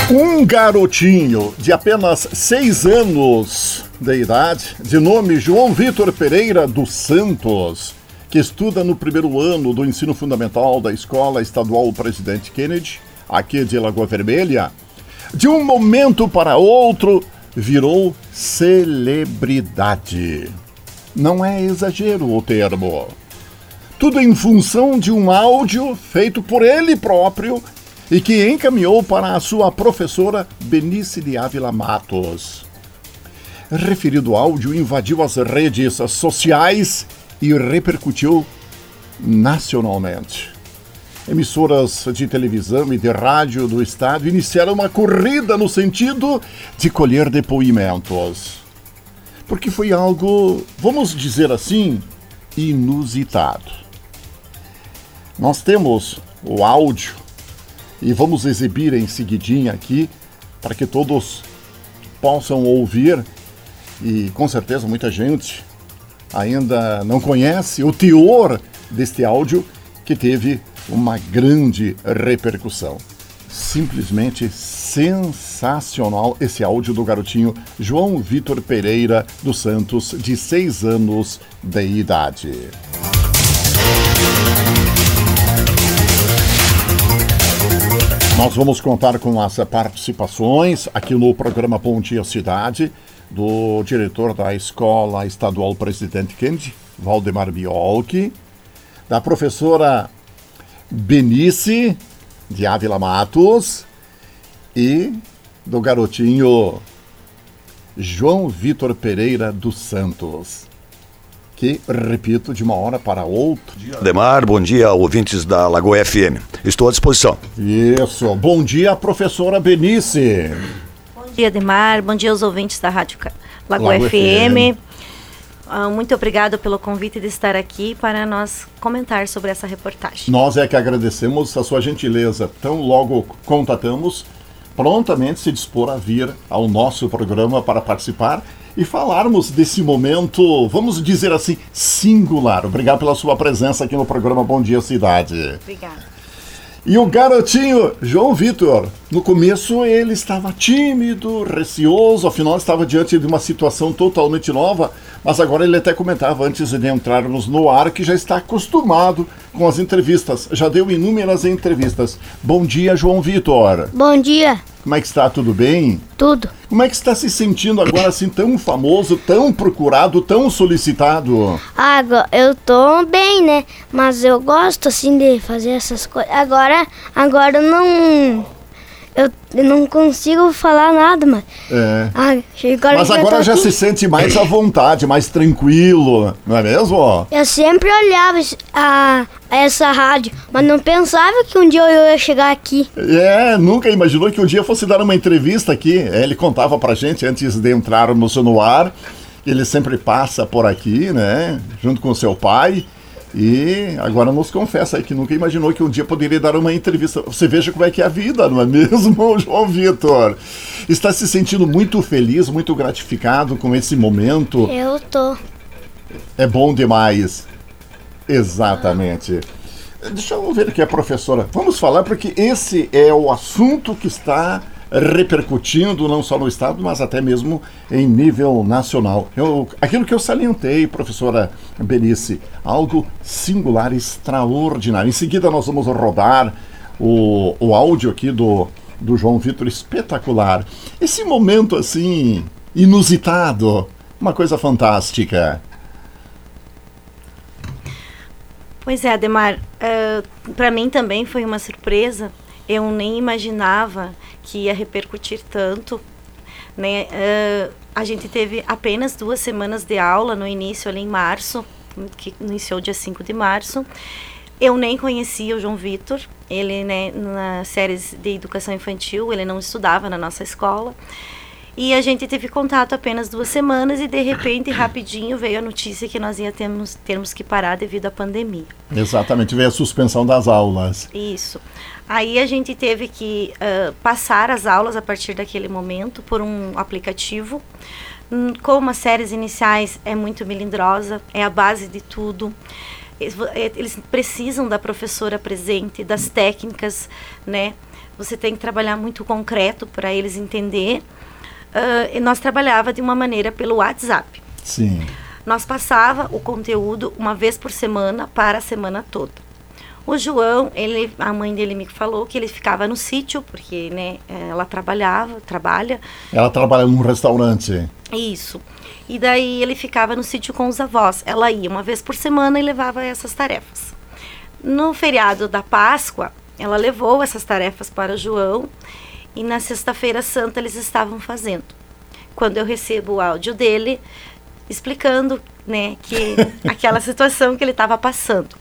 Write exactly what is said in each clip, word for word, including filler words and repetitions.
Um garotinho de apenas seis anos de idade, de nome João Vitor Pereira dos Santos, que estuda no primeiro ano do ensino fundamental da Escola Estadual Presidente Kennedy, aqui de Lagoa Vermelha, de um momento para outro virou celebridade. Não é exagero o termo. Tudo em função de um áudio feito por ele próprio e que encaminhou para a sua professora Benice de Ávila Matos. Referido áudio invadiu as redes sociais e repercutiu nacionalmente. Emissoras de televisão e de rádio do estado iniciaram uma corrida no sentido de colher depoimentos. Porque foi algo, vamos dizer assim, inusitado. Nós temos o áudio e vamos exibir em seguidinha aqui para que todos possam ouvir, e com certeza muita gente ainda não conhece o teor deste áudio que teve uma grande repercussão. Simplesmente sensacional esse áudio do garotinho João Vitor Pereira dos Santos, de seis anos de idade. Nós vamos contar com as participações aqui no programa Bom Dia Cidade do diretor da Escola Estadual Presidente Kennedy, Valdemar Biolchi, da professora Benice de Ávila Matos e do garotinho João Vitor Pereira dos Santos, que, repito, de uma hora para outra. Ademar, bom dia, ouvintes da Lagoa F M. Estou à disposição. Isso. Bom dia, professora Benice. Bom dia, Ademar. Bom dia aos ouvintes da Rádio Lagoa, Lagoa F M. F M. Uh, muito obrigado pelo convite de estar aqui para nós comentar sobre essa reportagem. Nós é que agradecemos a sua gentileza. Então, logo contatamos, prontamente se dispor a vir ao nosso programa para participar e falarmos desse momento, vamos dizer assim, singular. Obrigado pela sua presença aqui no programa Bom Dia Cidade. Obrigada. E o garotinho João Vitor, no começo ele estava tímido, receoso, afinal estava diante de uma situação totalmente nova, mas agora ele até comentava antes de entrarmos no ar que já está acostumado com as entrevistas, já deu inúmeras entrevistas. Bom dia, João Vitor. Bom dia. Como é que está? Tudo bem? Tudo. Como é que está se sentindo agora assim tão famoso, tão procurado, tão solicitado? Agora, eu tô bem, né? Mas eu gosto assim de fazer essas coisas. Agora, agora eu não... Eu não consigo falar nada, mas... É. Agora mas agora já, já se sente mais à vontade, mais tranquilo, não é mesmo? Eu sempre olhava a, a essa rádio, mas não pensava que um dia eu ia chegar aqui. É, nunca imaginou que um dia fosse dar uma entrevista aqui. É, ele contava pra gente antes de entrarmos no ar. Ele sempre passa por aqui, né? Junto com seu pai. E agora nos confessa aí que nunca imaginou que um dia poderia dar uma entrevista. Você veja como é que é a vida, não é mesmo, João Vitor? Está se sentindo muito feliz, muito gratificado com esse momento? Eu tô. É bom demais. Exatamente. Deixa eu ver aqui a professora. Vamos falar porque esse é o assunto que está repercutindo não só no estado, mas até mesmo em nível nacional. Eu, aquilo que eu salientei, professora Benice, algo singular, extraordinário. Em seguida nós vamos rodar o, o áudio aqui do, do João Vitor, espetacular. Esse momento assim, inusitado, uma coisa fantástica. Pois é, Ademar, uh, para mim também foi uma surpresa. Eu nem imaginava que ia repercutir tanto, né? Uh, a gente teve apenas duas semanas de aula no início, ali em março, que iniciou dia cinco de março. Eu nem conhecia o João Vitor, ele, né, nas séries de educação infantil, ele não estudava na nossa escola. E a gente teve contato apenas duas semanas e, de repente, rapidinho, veio a notícia que nós ia termos, termos que parar devido à pandemia. Exatamente, veio a suspensão das aulas. Isso. Aí a gente teve que uh, passar as aulas a partir daquele momento por um aplicativo. Como as séries iniciais é muito melindrosa, é a base de tudo. Eles precisam da professora presente, das técnicas, né? você tem que trabalhar muito concreto para eles entender. Uh, e nós trabalhava de uma maneira pelo WhatsApp. Sim. Nós passava o conteúdo uma vez por semana para a semana toda. O João, ele, a mãe dele me falou que ele ficava no sítio, porque, né, ela trabalhava, trabalha. Ela trabalha num restaurante. Isso. E daí ele ficava no sítio com os avós. Ela ia uma vez por semana e levava essas tarefas. No feriado da Páscoa, ela levou essas tarefas para o João e na sexta-feira santa eles estavam fazendo. Quando eu recebo o áudio dele, explicando, né, que aquela situação que ele estava passando.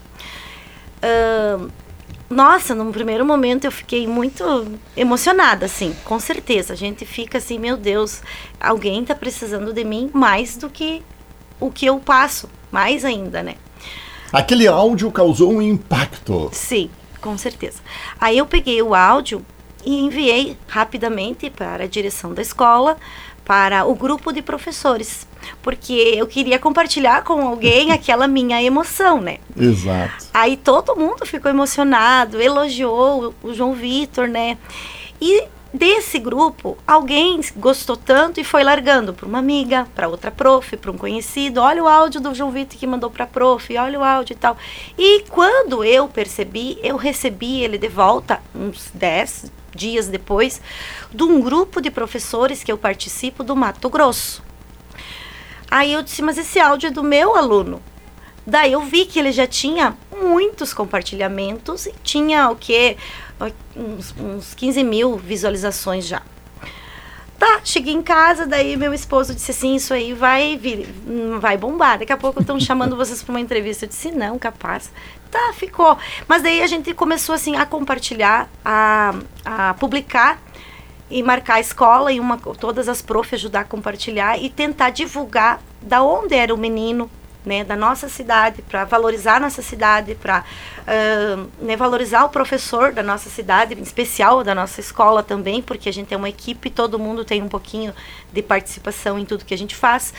Uh, nossa, num primeiro momento eu fiquei muito emocionada, assim, com certeza. A gente fica assim, meu Deus, alguém está precisando de mim mais do que o que eu passo, mais ainda, né? Aquele áudio causou um impacto. Sim, com certeza. Aí eu peguei o áudio e enviei rapidamente para a direção da escola, para o grupo de professores, porque eu queria compartilhar com alguém aquela minha emoção, né? Exato. Aí todo mundo ficou emocionado, elogiou o João Vitor, né? E desse grupo, alguém gostou tanto e foi largando para uma amiga, para outra prof, para um conhecido. Olha o áudio do João Vitor que mandou para a prof, olha o áudio e tal. E quando eu percebi, eu recebi ele de volta, uns dez dias depois, de um grupo de professores que eu participo do Mato Grosso. Aí eu disse, mas esse áudio é do meu aluno. Daí eu vi que ele já tinha muitos compartilhamentos e tinha o quê? Uns, uns quinze mil visualizações já. Tá, cheguei em casa, daí meu esposo disse assim, isso aí vai vir, vai bombar, daqui a pouco estão chamando vocês para uma entrevista. Eu disse, não, capaz. Tá, ficou. Mas daí a gente começou assim a compartilhar, a, a publicar e marcar a escola e uma, todas as profs ajudar a compartilhar e tentar divulgar da onde era o menino, né, da nossa cidade, para valorizar a nossa cidade, para uh, né, valorizar o professor da nossa cidade, em especial da nossa escola também, porque a gente é uma equipe, todo mundo tem um pouquinho de participação em tudo que a gente faz.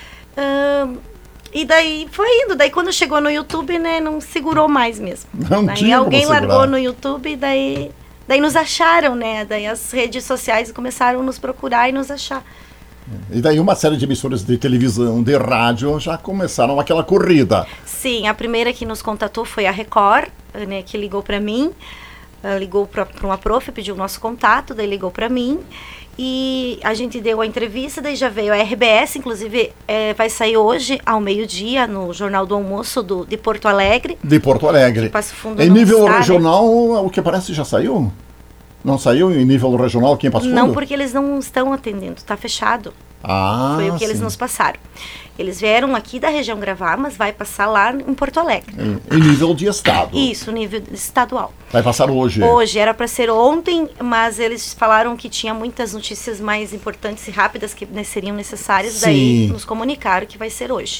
Uh, e daí foi indo, daí quando chegou no YouTube, né, não segurou mais mesmo. Não daí tinha alguém como largou segurar. no YouTube, daí, daí nos acharam, né, daí as redes sociais começaram a nos procurar e nos achar. E daí uma série de emissoras de televisão, de rádio, já começaram aquela corrida. Sim, a primeira que nos contatou foi a Record, né, que ligou para mim, uh, ligou para uma prof, pediu o nosso contato, daí ligou para mim, e a gente deu a entrevista, daí já veio a R B S, inclusive é, vai sair hoje ao meio-dia no Jornal do Almoço do, de Porto Alegre. De Porto Alegre. Passo Fundo Em não nível está, regional, né? O que parece já saiu? Não saiu em nível regional aqui em Passo Fundo? Não, porque eles não estão atendendo, está fechado. Ah, Foi o que sim. eles nos passaram. Eles vieram aqui da região gravar, mas vai passar lá em Porto Alegre. Em, em nível de estado. Isso, nível estadual. Vai passar hoje. Hoje, era para ser ontem, mas eles falaram que tinha muitas notícias mais importantes e rápidas que né, seriam necessárias, Sim. daí nos comunicaram que vai ser hoje.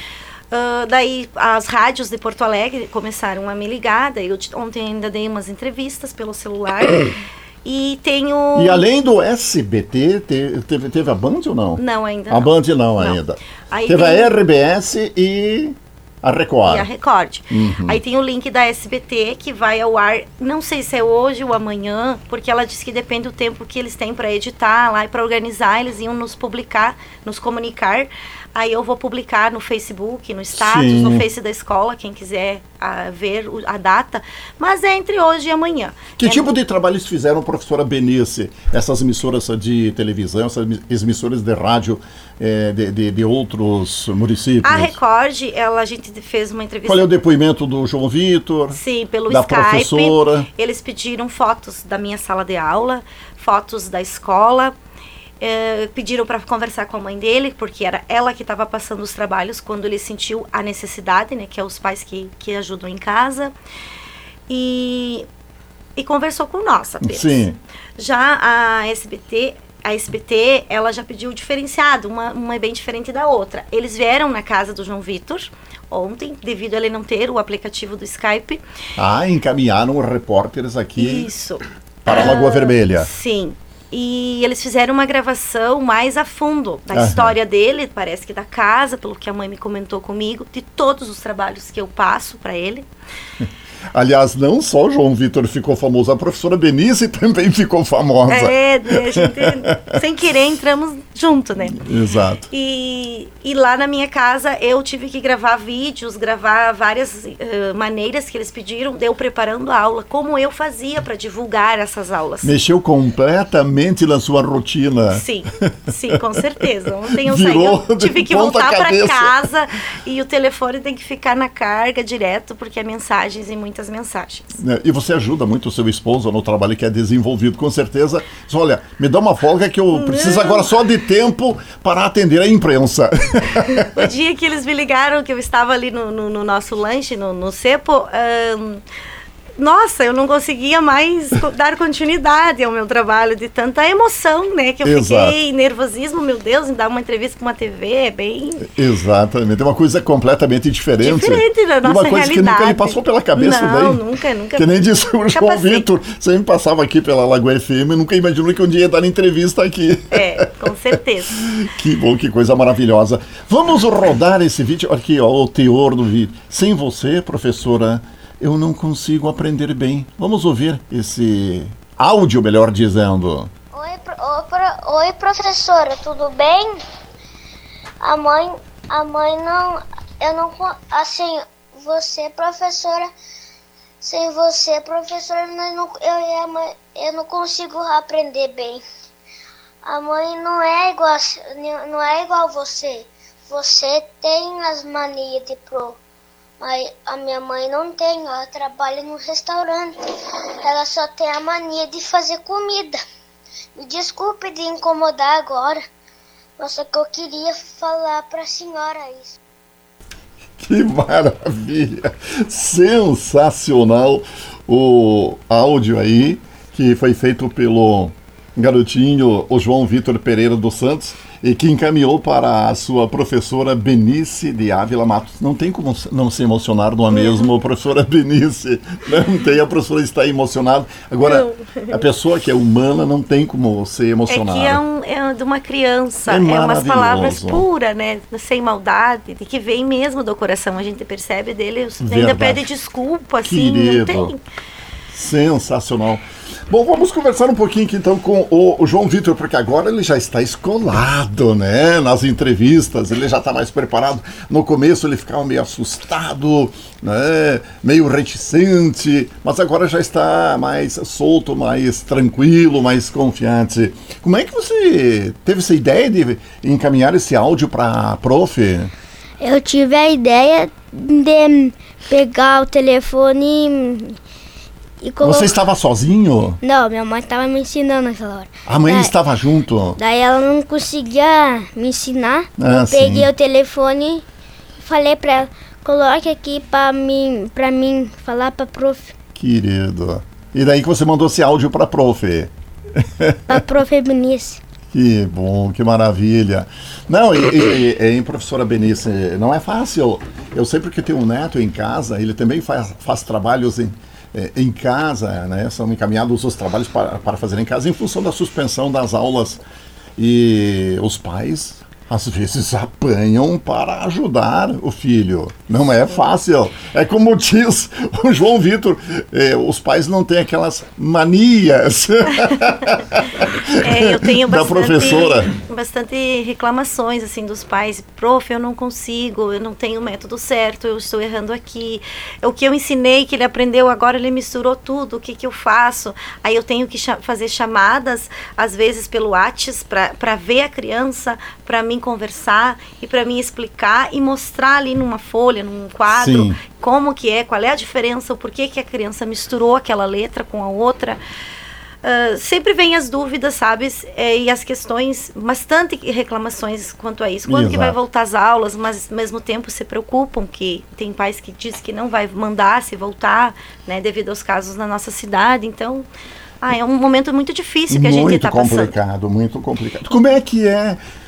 Uh, daí as rádios de Porto Alegre começaram a me ligar, daí eu ontem ainda dei umas entrevistas pelo celular. E tenho... E além do S B T, te- teve, teve a Band ou não? Não, ainda A não. Band não, Não. ainda. Aí Teve tem- a R B S e a Record. E a Record. Uhum. Aí tem o link da S B T que vai ao ar, não sei se é hoje ou amanhã, porque ela disse que depende do tempo que eles têm para editar lá e para organizar, eles iam nos publicar, nos comunicar. Aí eu vou publicar no Facebook, no status, Sim. no Face da escola, quem quiser ah, ver o- a data. Mas é entre hoje e amanhã. Que É tipo de trabalho eles fizeram, professora Benice? Essas emissoras de televisão, essas emissoras de rádio eh, de, de, de outros municípios? A Record, ela, a gente fez uma entrevista... Qual é o depoimento do João Vitor? Sim, pelo da Skype. professora? Eles pediram fotos da minha sala de aula, fotos da escola. eh, pediram para conversar com a mãe dele, porque era ela que estava passando os trabalhos quando ele sentiu a necessidade, né, que é os pais que, que ajudam em casa. E, e conversou com nós apenas. Sim. Já a S B T, a S B T, ela já pediu diferenciado, uma, uma é bem diferente da outra. Eles vieram na casa do João Vitor ontem, devido a ele não ter o aplicativo do Skype. Ah, encaminharam repórteres aqui Isso. para a Lagoa Ah, Vermelha. Sim. E eles fizeram uma gravação mais a fundo da Aham. história dele, parece que da casa, pelo que a mãe me comentou comigo, de todos os trabalhos que eu passo para ele. Aliás, não só o João Vitor ficou famoso, a professora Benice também ficou famosa. É, né, a gente, sem querer, entramos junto, né? Exato. E, e lá na minha casa eu tive que gravar vídeos, gravar várias uh, maneiras que eles pediram, de eu preparando a aula, como eu fazia para divulgar essas aulas. Mexeu completamente na sua rotina. Sim, sim, com certeza. Ontem eu Virou saí, eu tive que voltar para casa e o telefone tem que ficar na carga direto, porque é mensagens e muitas mensagens. E você ajuda muito o seu esposo no trabalho que é desenvolvido, com certeza. Olha, me dá uma folga que eu preciso agora só de tempo para atender a imprensa. O dia que eles me ligaram, que eu estava ali no, no, no nosso lanche, no, no Cepo, um, nossa, eu não conseguia mais dar continuidade ao meu trabalho, de tanta emoção, né, que eu Exato. Fiquei, nervosismo, meu Deus, em dar uma entrevista com uma T V, é bem... Exatamente, é uma coisa completamente diferente. Diferente da nossa uma coisa realidade. Que nunca lhe passou pela cabeça não, daí. nunca, nunca. Que nem disse o João Vitor, sempre passava aqui pela Lagoa F M e nunca imaginou que um dia ia dar entrevista aqui. É, com certeza. Que bom, que coisa maravilhosa. Vamos rodar esse vídeo, aqui ó, o teor do vídeo. Sem você, professora, eu não consigo aprender bem. Vamos ouvir esse áudio, melhor dizendo. Oi, pro, o, pro, oi professora, tudo bem? A mãe, a mãe não, eu não, assim, você professora, sem você professora, eu não, eu, e a mãe, eu não consigo aprender bem. A mãe não é igual, não é igual você. Você tem as manias de pro. Mas a minha mãe não tem, ela trabalha no restaurante. Ela só tem a mania de fazer comida. Me desculpe de incomodar agora, mas só que eu queria falar para a senhora isso. Que maravilha! Sensacional o áudio aí, que foi feito pelo garotinho, o João Vitor Pereira dos Santos, e que encaminhou para a sua professora Benice de Ávila Matos. Não tem como não se emocionar, não é mesmo, professora Benice? Não tem, a professora está emocionada. Agora, não. A pessoa que é humana não tem como ser emocionada. É que é, um, é de uma criança, é, é umas palavras puras, né, sem maldade, de que vem mesmo do coração. A gente percebe dele, Verdade. Ainda pede desculpa, assim, Querido. não tem... Sensacional. Bom, vamos conversar um pouquinho aqui, então com o, o João Vitor, porque agora ele já está escolado, né, nas entrevistas, ele já está mais preparado. No começo ele ficava meio assustado, né, meio reticente, mas agora já está mais solto, mais tranquilo, mais confiante. Como é que você teve essa ideia de encaminhar esse áudio para a prof? Eu tive a ideia de pegar o telefone e colocar... Você estava sozinho? Não, minha mãe estava me ensinando naquela hora. A mãe daí, estava junto? Daí ela não conseguia me ensinar. Ah, eu peguei sim. o telefone e falei para ela, coloque aqui para mim, para mim falar para prof. Querido. E daí que você mandou esse áudio para a prof? Para a prof Benice. Que bom, que maravilha. Não, e, e, e, e professora Benice, não é fácil. Eu sei porque tenho um neto em casa, ele também faz, faz trabalhos em, em casa, né? São encaminhados os trabalhos para, para fazer em casa em função da suspensão das aulas. E os pais, às vezes, apanham para ajudar o filho. Não é fácil. É como diz o João Vitor, eh, os pais não têm aquelas manias é, eu tenho da bastante, professora. Bastante reclamações assim dos pais. Prof, eu não consigo, eu não tenho o método certo, eu estou errando aqui. O que eu ensinei, que ele aprendeu, agora ele misturou tudo, o que, que eu faço? Aí eu tenho que cha- fazer chamadas, às vezes pelo WhatsApp, para ver a criança, para mim conversar e para mim explicar e mostrar ali numa folha, num quadro, Sim. como que é, qual é a diferença, o porquê que a criança misturou aquela letra com a outra. Uh, sempre vem as dúvidas, sabe, é, e as questões, bastante reclamações quanto a isso. Quando Exato. que vai voltar às aulas, mas ao mesmo tempo se preocupam, que tem pais que dizem que não vai mandar se voltar, né, devido aos casos na nossa cidade. Então, ah, é um momento muito difícil que a gente está passando. Muito complicado, muito complicado. Como é que é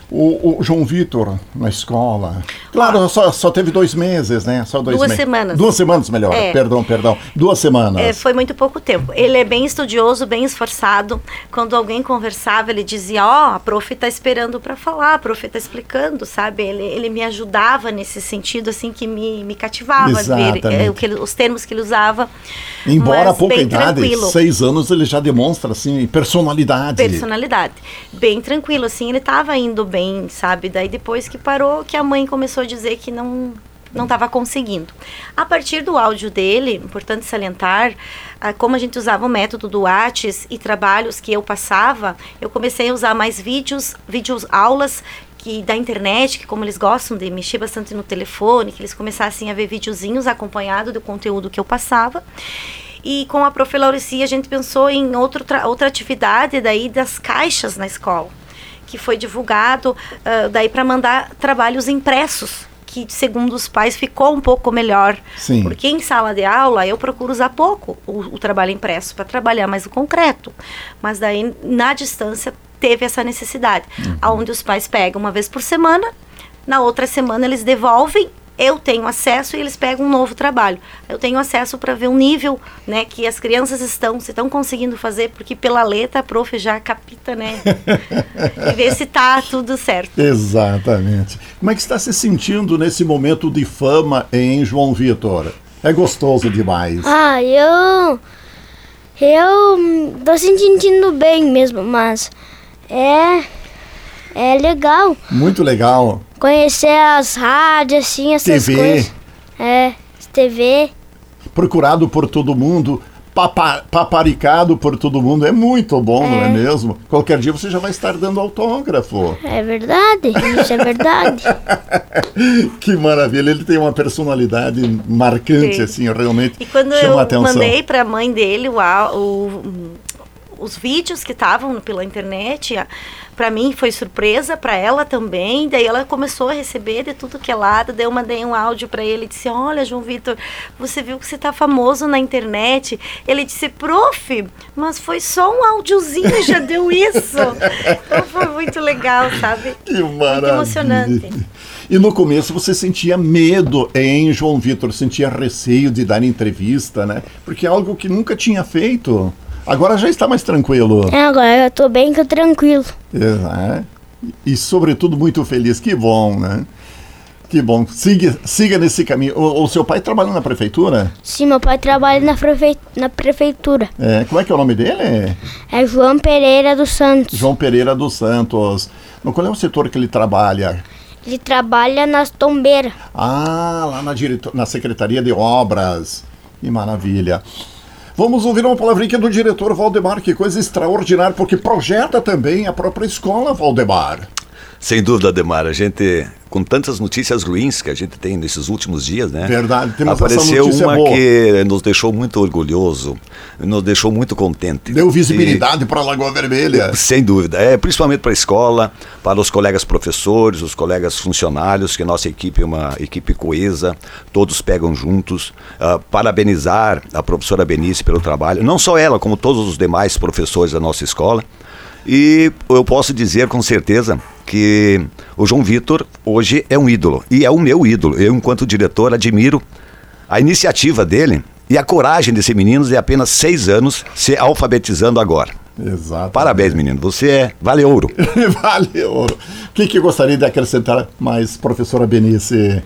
O, o João Vitor, na escola, claro, só, só teve dois meses, né? Só dois Duas me... semanas. Duas semanas, melhor, É. perdão, perdão. Duas semanas. É, foi muito pouco tempo. Ele é bem estudioso, bem esforçado. Quando alguém conversava, ele dizia, ó, oh, a prof tá esperando para falar, a prof tá explicando, sabe? Ele, ele me ajudava nesse sentido, assim, que me, me cativava ver é, o que ele, os termos que ele usava. Embora a pouca bem idade, tranquilo. seis anos, ele já demonstra, assim, personalidade. Personalidade. Bem tranquilo, assim, ele tava indo bem, sabe? Daí depois que parou, que a mãe começou a dizer que não não estava conseguindo. A partir do áudio dele, importante salientar, ah, como a gente usava o método do Whats e trabalhos que eu passava, eu comecei a usar mais vídeos, vídeos aulas que, da internet, que como eles gostam de mexer bastante no telefone, que eles começassem a ver videozinhos acompanhado do conteúdo que eu passava. E com a prof Laurici, a gente pensou em outro outra atividade daí das caixas na escola, que foi divulgado uh, daí para mandar trabalhos impressos, que segundo os pais ficou um pouco melhor. Sim. Porque em sala de aula eu procuro usar pouco o, o trabalho impresso para trabalhar mais o concreto. Mas daí na distância teve essa necessidade, uhum. onde os pais pegam uma vez por semana, na outra semana eles devolvem, eu tenho acesso e eles pegam um novo trabalho. Eu tenho acesso para ver o nível, né, que as crianças estão, se estão conseguindo fazer, porque pela letra a prof já capita, né, e ver se tá tudo certo. Exatamente. Como é que está se sentindo nesse momento de fama em João Vitor? É gostoso demais. Ah, eu... Eu tô se sentindo bem mesmo, mas é... É legal. Muito legal. Conhecer as rádios, assim, essas T V. coisas. É, T V. Procurado por todo mundo, papa, paparicado por todo mundo. É muito bom, é. Não é mesmo? Qualquer dia você já vai estar dando autógrafo. É verdade, isso é verdade. Que maravilha. Ele tem uma personalidade marcante, Sim. assim, realmente. E quando chama eu atenção. Mandei para a mãe dele o, o, os vídeos que estavam pela internet... Para mim foi surpresa, para ela também. Daí ela começou a receber de tudo que é lado. Daí eu mandei um áudio para ele e disse: olha, João Vitor, você viu que você tá famoso na internet? Ele disse: prof, mas foi só um áudiozinho, já deu isso. Então foi muito legal, sabe? Que maravilha. Muito emocionante. E no começo você sentia medo em João Vitor, sentia receio de dar entrevista, né? Porque é algo que nunca tinha feito. Agora já está mais tranquilo. É, agora eu tô bem tranquilo. É, e sobretudo muito feliz. Que bom, né? Que bom. Siga, siga nesse caminho. O, o seu pai trabalha na prefeitura? Sim, meu pai trabalha na, prefe... na prefeitura. É, como é que é o nome dele? É João Pereira dos Santos. João Pereira dos Santos. Mas qual é o setor que ele trabalha? Ele trabalha nas tombeiras. Ah, lá na, diretor... na Secretaria de Obras. Que maravilha. Vamos ouvir uma palavrinha do diretor Valdemar, que coisa extraordinária, porque projeta também a própria escola, Valdemar. Sem dúvida, Ademar, a gente, com tantas notícias ruins que a gente tem nesses últimos dias, né? Verdade, temos apareceu essa notícia uma boa. Que nos deixou muito orgulhoso, nos deixou muito contente. Deu visibilidade para a Lagoa Vermelha. Sem dúvida, é, principalmente para a escola, para os colegas professores, os colegas funcionários, que a nossa equipe é uma equipe coesa, todos pegam juntos. Uh, parabenizar a professora Benice pelo trabalho, não só ela, como todos os demais professores da nossa escola. E eu posso dizer com certeza que o João Vitor hoje é um ídolo, e é o meu ídolo. Eu, enquanto diretor, admiro a iniciativa dele e a coragem desse menino de apenas seis anos se alfabetizando agora. Exato. Parabéns, menino, você é vale ouro. Vale ouro. O que, que eu gostaria de acrescentar mais, professora Benice?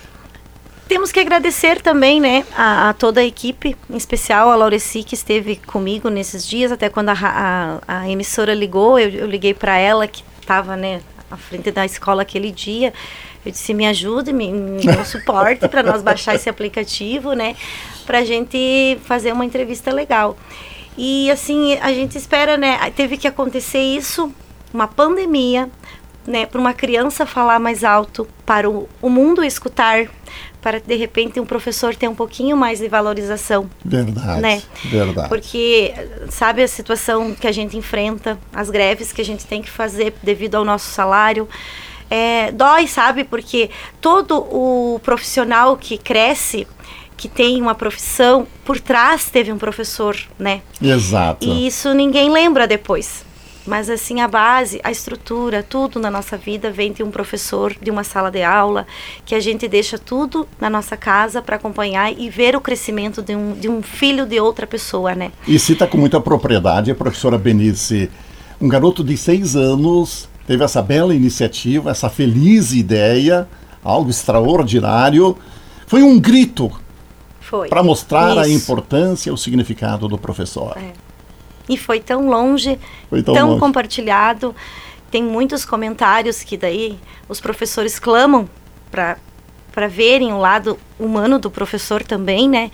Temos que agradecer também, né, a, a toda a equipe, em especial a Laurici, que esteve comigo nesses dias, até quando a, a, a emissora ligou, eu, eu liguei para ela, que estava, né, à frente da escola aquele dia. Eu disse: me ajude, me, me dê um suporte para nós baixar esse aplicativo, né, para a gente fazer uma entrevista legal. E assim, a gente espera, né, teve que acontecer isso, uma pandemia, né, para uma criança falar mais alto, para o, o mundo escutar, para de repente um professor ter um pouquinho mais de valorização. Verdade, né? verdade. Porque sabe a situação que a gente enfrenta, as greves que a gente tem que fazer devido ao nosso salário, é, dói, sabe? Porque todo o profissional que cresce, que tem uma profissão, por trás teve um professor, né? Exato. E isso ninguém lembra depois. Mas assim, a base, a estrutura, tudo na nossa vida vem de um professor, de uma sala de aula, que a gente deixa tudo na nossa casa para acompanhar e ver o crescimento de um, de um filho de outra pessoa, né? E cita com muita propriedade a professora Benice. Um garoto de seis anos teve essa bela iniciativa, essa feliz ideia, algo extraordinário. Foi um grito para mostrar Isso. a importância, o significado do professor. É. E foi tão longe, foi tão, tão longe. compartilhado. Tem muitos comentários que daí os professores clamam para para verem o lado humano do professor também, né?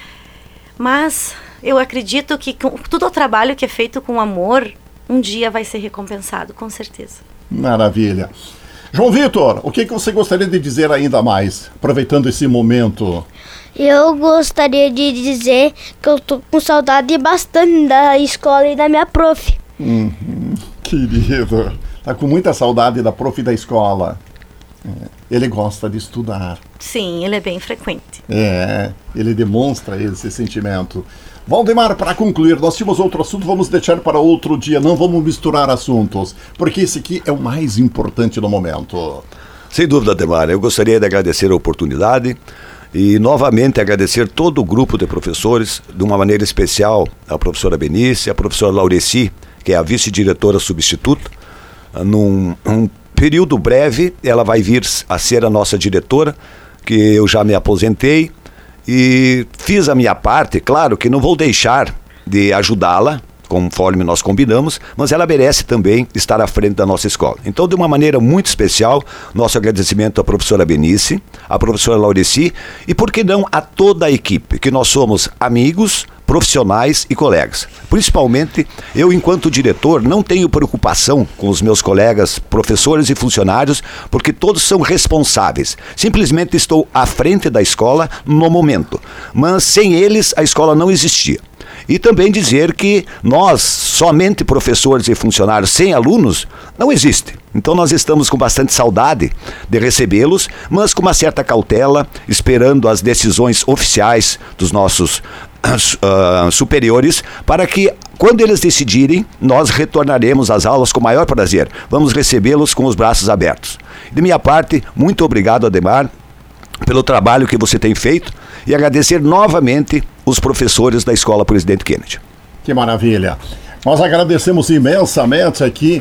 Mas eu acredito que com, todo o trabalho que é feito com amor, um dia vai ser recompensado, com certeza. Maravilha. João Vitor, o que, que você gostaria de dizer ainda mais, aproveitando esse momento? Eu gostaria de dizer que eu tô com saudade bastante da escola e da minha prof. Uhum, querido, tá com muita saudade da prof e da escola. É, ele gosta de estudar. Sim, ele é bem frequente. É, ele demonstra esse sentimento. Valdemar, para concluir, nós tínhamos outro assunto, vamos deixar para outro dia, não vamos misturar assuntos, porque esse aqui é o mais importante no momento. Sem dúvida, Ademar, eu gostaria de agradecer a oportunidade e novamente agradecer todo o grupo de professores, de uma maneira especial a professora Benice, a professora Laureci, que é a vice-diretora substituta. Num um período breve, ela vai vir a ser a nossa diretora, que eu já me aposentei e fiz a minha parte. Claro que não vou deixar de ajudá-la, conforme nós combinamos, mas ela merece também estar à frente da nossa escola. Então, de uma maneira muito especial, nosso agradecimento à professora Benice, à professora Laureci e, por que não, a toda a equipe, que nós somos amigos, profissionais e colegas. Principalmente, eu, enquanto diretor, não tenho preocupação com os meus colegas, professores e funcionários, porque todos são responsáveis. Simplesmente estou à frente da escola no momento, mas sem eles a escola não existia. E também dizer que nós, somente professores e funcionários sem alunos, não existe. Então nós estamos com bastante saudade de recebê-los, mas com uma certa cautela, esperando as decisões oficiais dos nossos uh, superiores, para que, quando eles decidirem, nós retornaremos às aulas com o maior prazer. Vamos recebê-los com os braços abertos. De minha parte, muito obrigado, Ademar, pelo trabalho que você tem feito e agradecer novamente os professores da Escola Presidente Kennedy. Que maravilha. Nós agradecemos imensamente aqui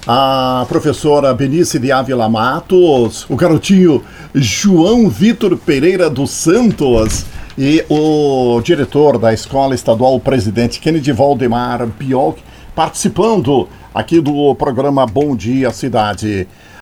a professora Benice de Ávila Matos, o garotinho João Vitor Pereira dos Santos e o diretor da Escola Estadual Presidente Kennedy, Valdemar Biolk, participando aqui do programa Bom Dia Cidade.